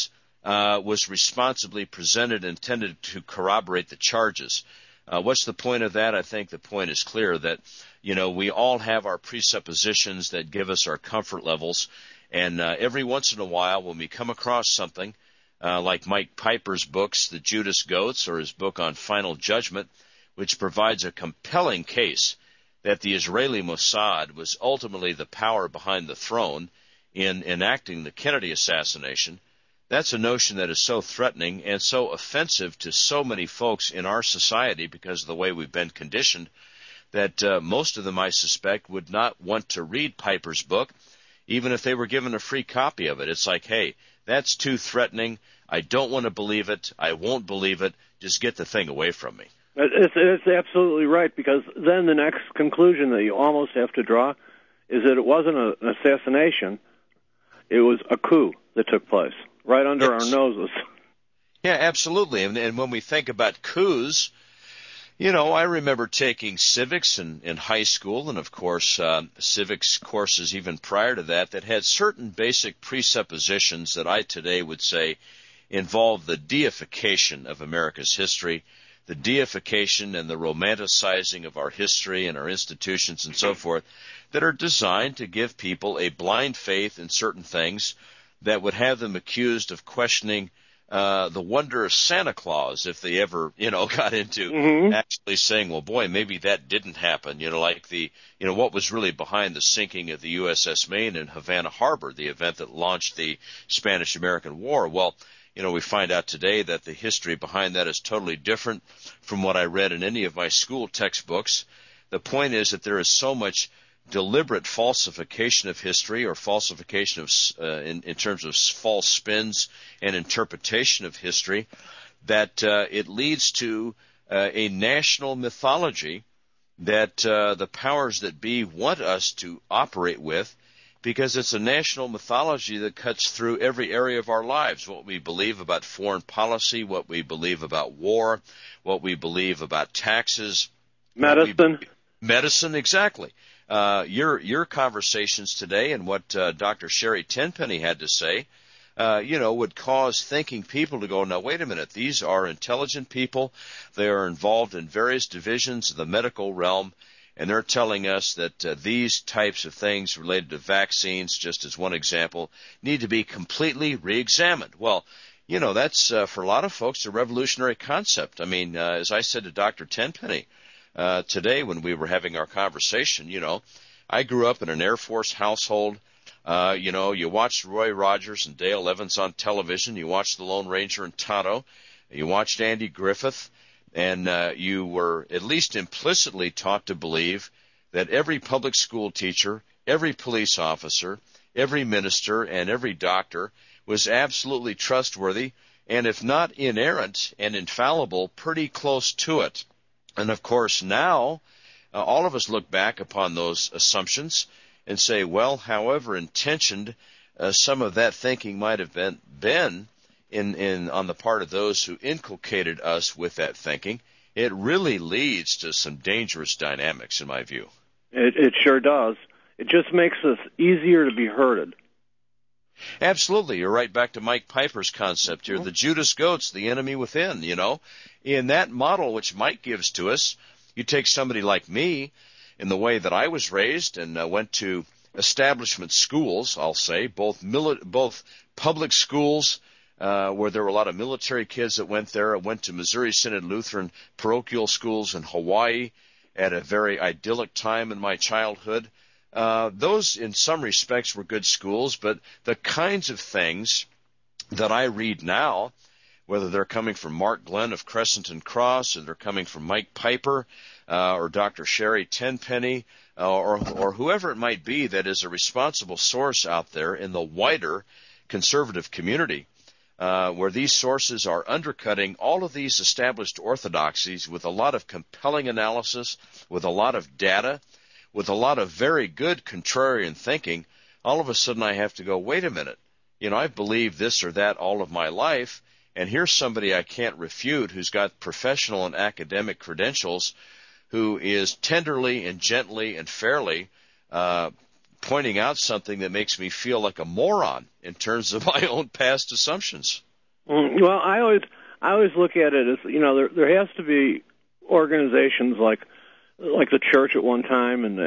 was responsibly presented and intended to corroborate the charges. What's the point of that? I think the point is clear that, we all have our presuppositions that give us our comfort levels. And every once in a while, when we come across something like Mike Piper's books, The Judas Goats, or his book on Final Judgment, which provides a compelling case that the Israeli Mossad was ultimately the power behind the throne in enacting the Kennedy assassination, that's a notion that is so threatening and so offensive to so many folks in our society because of the way we've been conditioned that most of them, I suspect, would not want to read Piper's book, even if they were given a free copy of it. It's like, hey, that's too threatening. I don't want to believe it. I won't believe it. Just get the thing away from me. It's absolutely right, because then the next conclusion that you almost have to draw is that it wasn't an assassination. It was a coup that took place right under our noses. Yeah, absolutely. And when we think about coups, I remember taking civics in high school, and of course civics courses even prior to that had certain basic presuppositions that I today would say involve the deification of America's history, the deification and the romanticizing of our history and our institutions and so forth, that are designed to give people a blind faith in certain things that would have them accused of questioning the wonder of Santa Claus if they ever, got into actually saying, well, boy, maybe that didn't happen, like what was really behind the sinking of the USS Maine in Havana Harbor, the event that launched the Spanish-American War. Well, we find out today that the history behind that is totally different from what I read in any of my school textbooks. The point is that there is so much deliberate falsification of history, or falsification of in terms of false spins and interpretation of history, that it leads to a national mythology that the powers that be want us to operate with, because it's a national mythology that cuts through every area of our lives. What we believe about foreign policy, what we believe about war, what we believe about taxes. Medicine, exactly. Your conversations today and what Dr. Sherry Tenpenny had to say, would cause thinking people to go, now, wait a minute, these are intelligent people. They are involved in various divisions of the medical realm, and they're telling us that these types of things related to vaccines, just as one example, need to be completely reexamined. Well, that's for a lot of folks a revolutionary concept. I mean, as I said to Dr. Tenpenny today when we were having our conversation, I grew up in an Air Force household. You watched Roy Rogers and Dale Evans on television. You watched The Lone Ranger and Tonto. You watched Andy Griffith. And you were at least implicitly taught to believe that every public school teacher, every police officer, every minister, and every doctor was absolutely trustworthy, and if not inerrant and infallible, pretty close to it. And of course now, all of us look back upon those assumptions and say, well, however intentioned some of that thinking might have been on the part of those who inculcated us with that thinking, it really leads to some dangerous dynamics, in my view. It sure does. It just makes us easier to be herded. Absolutely. You're right back to Mike Piper's concept here. The Judas Goats, the enemy within, In that model which Mike gives to us, you take somebody like me, in the way that I was raised and went to establishment schools, I'll say, both public schools, where there were a lot of military kids that went there. I went to Missouri Synod Lutheran parochial schools in Hawaii at a very idyllic time in my childhood. Those, in some respects, were good schools, but the kinds of things that I read now, whether they're coming from Mark Glenn of Crescent and Cross, or they're coming from Mike Piper, or Dr. Sherry Tenpenny, or whoever it might be that is a responsible source out there in the wider conservative community, where these sources are undercutting all of these established orthodoxies with a lot of compelling analysis, with a lot of data, with a lot of very good contrarian thinking, all of a sudden I have to go, wait a minute, I've believed this or that all of my life, and here's somebody I can't refute who's got professional and academic credentials, who is tenderly and gently and fairly pointing out something that makes me feel like a moron in terms of my own past assumptions. Well, I always look at it as, you know, there has to be organizations like the church at one time and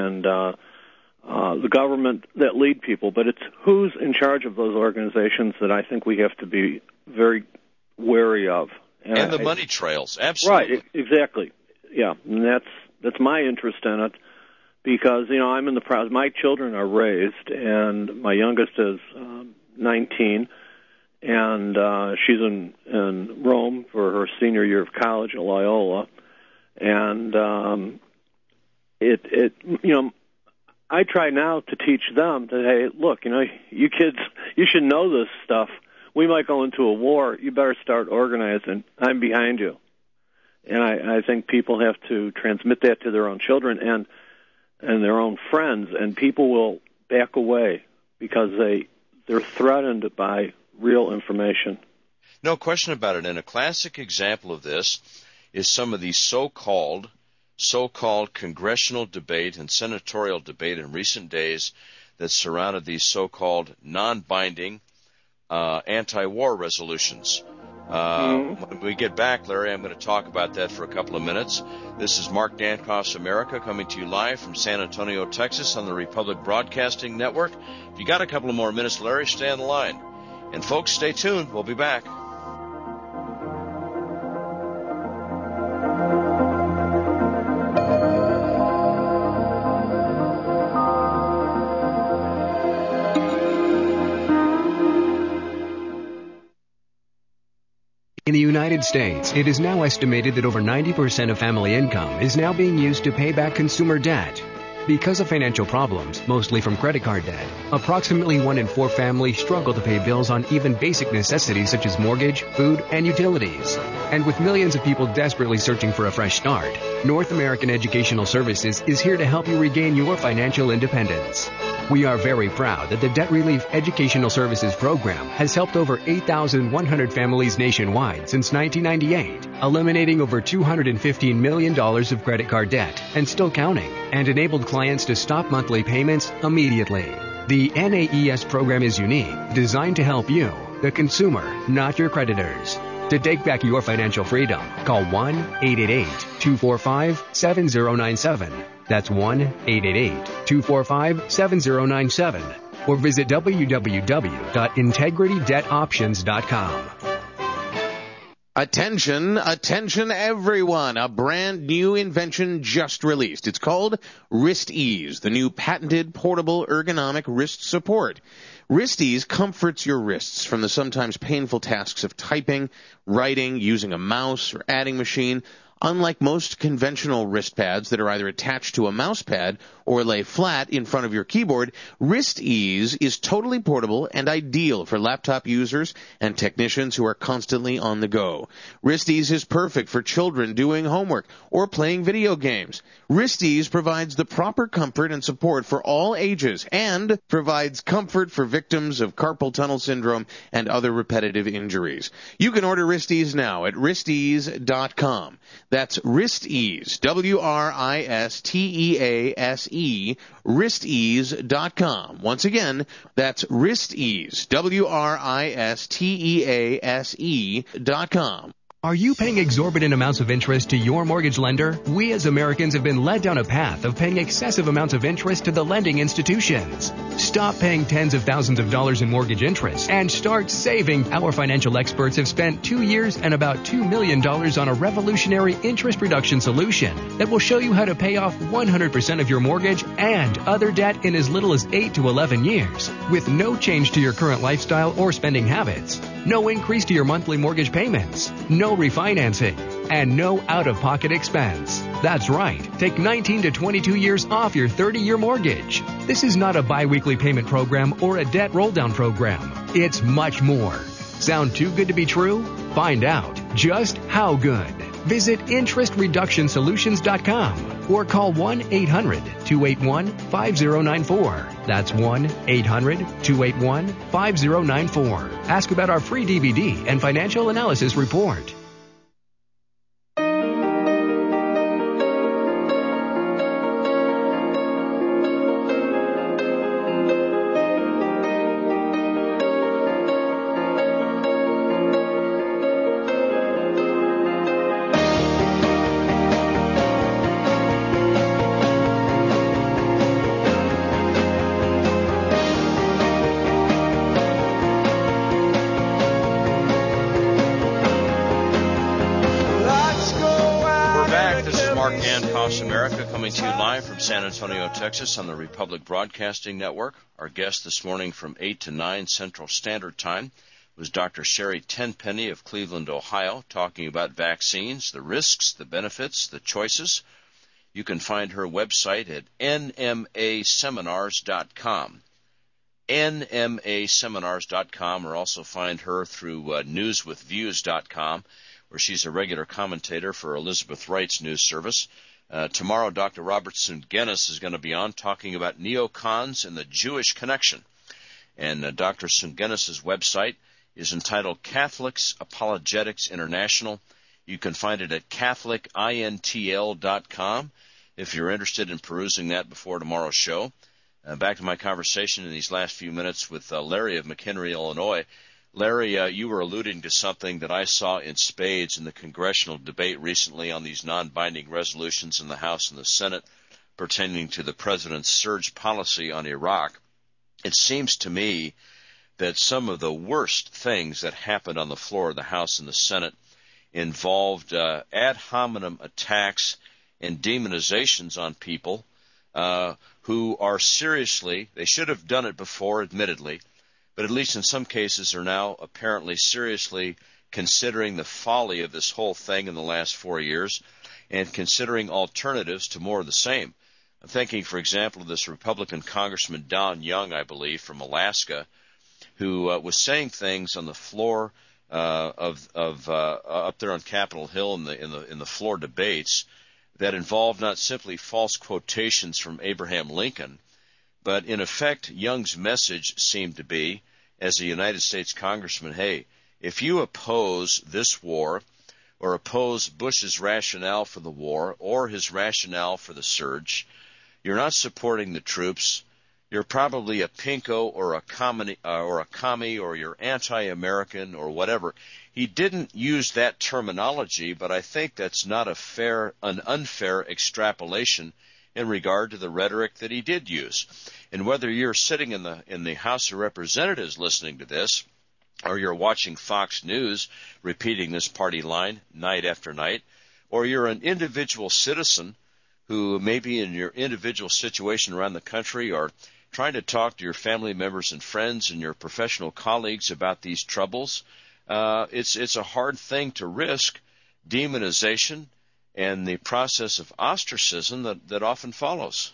the government that lead people, but it's who's in charge of those organizations that I think we have to be very wary of. And the money trails, absolutely. Right, exactly. Yeah, and that's my interest in it, because, you know, I'm in the process. My children are raised, and my youngest is 19, and she's in Rome for her senior year of college at Loyola, and you know, I try now to teach them that, hey, look, you know, you kids, you should know this stuff. We might go into a war. You better start organizing. I'm behind you. And I think people have to transmit that to their own children and their own friends, and people will back away because they're threatened by real information. No question about it. And a classic example of this is some of the so-called congressional debate and senatorial debate in recent days that surrounded these so-called non-binding anti-war resolutions. When we get back, Larry, I'm going to talk about that for a couple of minutes. This is Mark Dankoff's America, coming to you live from San Antonio, Texas, on the Republic Broadcasting Network. If you got a couple of more minutes, Larry, stay on the line. And folks, stay tuned. We'll be back. In the United States, it is now estimated that over 90% of family income is now being used to pay back consumer debt. Because of financial problems, mostly from credit card debt, approximately 1 in 4 families struggle to pay bills on even basic necessities such as mortgage, food, and utilities. And with millions of people desperately searching for a fresh start, North American Educational Services is here to help you regain your financial independence. We are very proud that the Debt Relief Educational Services Program has helped over 8,100 families nationwide since 1998, eliminating over $215 million of credit card debt and still counting, and enabled clients to stop monthly payments immediately. The NAES program is unique, designed to help you, the consumer, not your creditors. To take back your financial freedom, call 1-888-245-7097. That's 1-888-245-7097. Or visit www.integritydebtoptions.com. Attention everyone. A brand new invention just released. It's called WristEase, the new patented portable ergonomic wrist support. WristEase comforts your wrists from the sometimes painful tasks of typing, writing, using a mouse, or adding machine. Unlike most conventional wrist pads that are either attached to a mouse pad or lay flat in front of your keyboard, WristEase is totally portable and ideal for laptop users and technicians who are constantly on the go. WristEase is perfect for children doing homework or playing video games. WristEase provides the proper comfort and support for all ages and provides comfort for victims of carpal tunnel syndrome and other repetitive injuries. You can order WristEase now at wristease.com. That's WristEase, WrIstease, wristease.com. Once again, that's WristEase, WrIstease.com. Are you paying exorbitant amounts of interest to your mortgage lender? We as Americans have been led down a path of paying excessive amounts of interest to the lending institutions. Stop paying tens of thousands of dollars in mortgage interest and start saving. Our financial experts have spent 2 years and about $2 million on a revolutionary interest reduction solution that will show you how to pay off 100% of your mortgage and other debt in as little as 8 to 11 years with no change to your current lifestyle or spending habits. No increase to your monthly mortgage payments, no refinancing, and no out-of-pocket expense. That's right. Take 19 to 22 years off your 30-year mortgage. This is not a bi-weekly payment program or a debt roll-down program. It's much more. Sound too good to be true? Find out just how good. Visit interestreductionsolutions.com or call 1-800-281-5094. That's 1-800-281-5094. Ask about our free DVD and financial analysis report. Across America, coming to you live from San Antonio, Texas on the Republic Broadcasting Network. Our guest this morning from 8 to 9 Central Standard Time was Dr. Sherry Tenpenny of Cleveland, Ohio, talking about vaccines, the risks, the benefits, the choices. You can find her website at nmaseminars.com. nmaseminars.com, or also find her through newswithviews.com, where she's a regular commentator for Elizabeth Wright's news service. Tomorrow, Dr. Robert Sungenis is going to be on talking about neocons and the Jewish connection. And Dr. Sungenis' website is entitled Catholics Apologetics International. You can find it at catholicintl.com if you're interested in perusing that before tomorrow's show. Back to my conversation in these last few minutes with Larry of McHenry, Illinois. Larry, you were alluding to something that I saw in spades in the congressional debate recently on these non-binding resolutions in the House and the Senate pertaining to the president's surge policy on Iraq. It seems to me that some of the worst things that happened on the floor of the House and the Senate involved ad hominem attacks and demonizations on people who are seriously, they should have done it before, admittedly, but at least in some cases are now apparently seriously considering the folly of this whole thing in the last 4 years and considering alternatives to more of the same. I'm thinking, for example, of this Republican Congressman Don Young, I believe, from Alaska, who was saying things on the floor of up there on Capitol Hill in the floor debates that involved not simply false quotations from Abraham Lincoln, but in effect, Young's message seemed to be, as a United States congressman, hey, if you oppose this war or oppose Bush's rationale for the war or his rationale for the surge, you're not supporting the troops. You're probably a pinko or a commie or you're anti-American or whatever. He didn't use that terminology, but I think that's not an unfair extrapolation in regard to the rhetoric that he did use. And whether you're sitting in the House of Representatives listening to this, or you're watching Fox News repeating this party line night after night, or you're an individual citizen who may be in your individual situation around the country or trying to talk to your family members and friends and your professional colleagues about these troubles, it's a hard thing to risk demonization and the process of ostracism that often follows.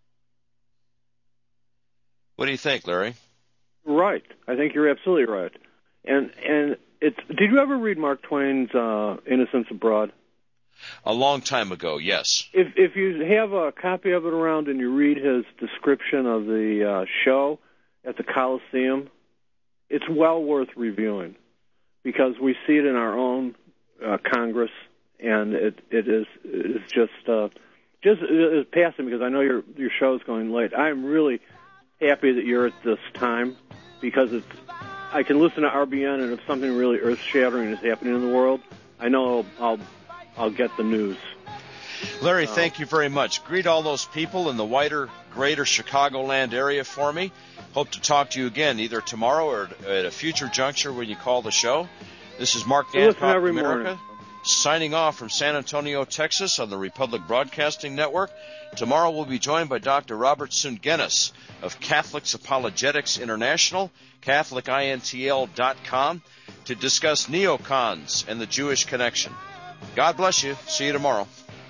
What do you think, Larry? Right. I think you're absolutely right. And did you ever read Mark Twain's Innocents Abroad? A long time ago, yes. If you have a copy of it around and you read his description of the show at the Coliseum, it's well worth reviewing because we see it in our own Congress. And it is just passing because I know your show is going late. I'm really happy that you're at this time because I can listen to RBN, and if something really earth-shattering is happening in the world, I know I'll get the news. Larry, thank you very much. Greet all those people in the wider, greater Chicagoland area for me. Hope to talk to you again either tomorrow or at a future juncture when you call the show. This is Mark Dankoff of America. Morning. Signing off from San Antonio, Texas on the Republic Broadcasting Network. Tomorrow we'll be joined by Dr. Robert Sungenis of Catholics Apologetics International, catholicintl.com, to discuss neocons and the Jewish connection. God bless you. See you tomorrow.